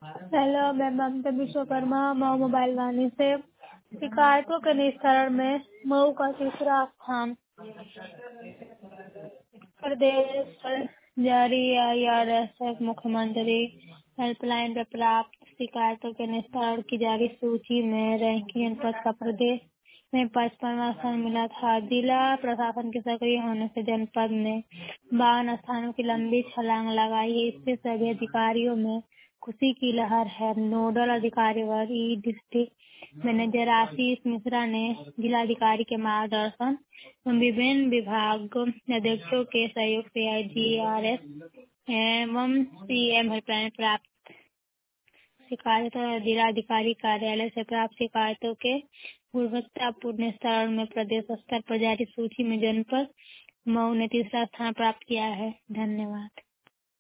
Hello, मैं Mamta Vishwakarma Mau mobile Vani से शिकायतों के निस्तारण में मऊ का तीसरा स्थान। प्रदेश पर जारी IRSF मुख्यमंत्री हेल्पलाइन पर प्राप्त शिकायतों के निस्तारण की जारी सूची में रैंकिंग जनपद का प्रदेश में 55वां स्थान मिला था। जिला प्रशासन के सक्रिय होने से जनपद ने 52 स्थानों की लंबी छलांग लगाई है। इससे सभी अधिकारियों में खुशी की लहर है। नोडल अधिकारी व डिस्ट्रिक्ट मैनेजर आशीष मिश्रा ने जिलाधिकारी के मार्गदर्शन विभिन्न विभाग अध्यक्षों के सहयोग से IGRS एवं CM हेल्पलाइन प्राप्त शिकायतों और जिलाधिकारी कार्यालय से प्राप्त शिकायतों के गुणवत्तापूर्ण निस्तारण में प्रदेश स्तर पर जारी सूची में जनपद मऊ ने तीसरा स्थान प्राप्त किया है। धन्यवाद।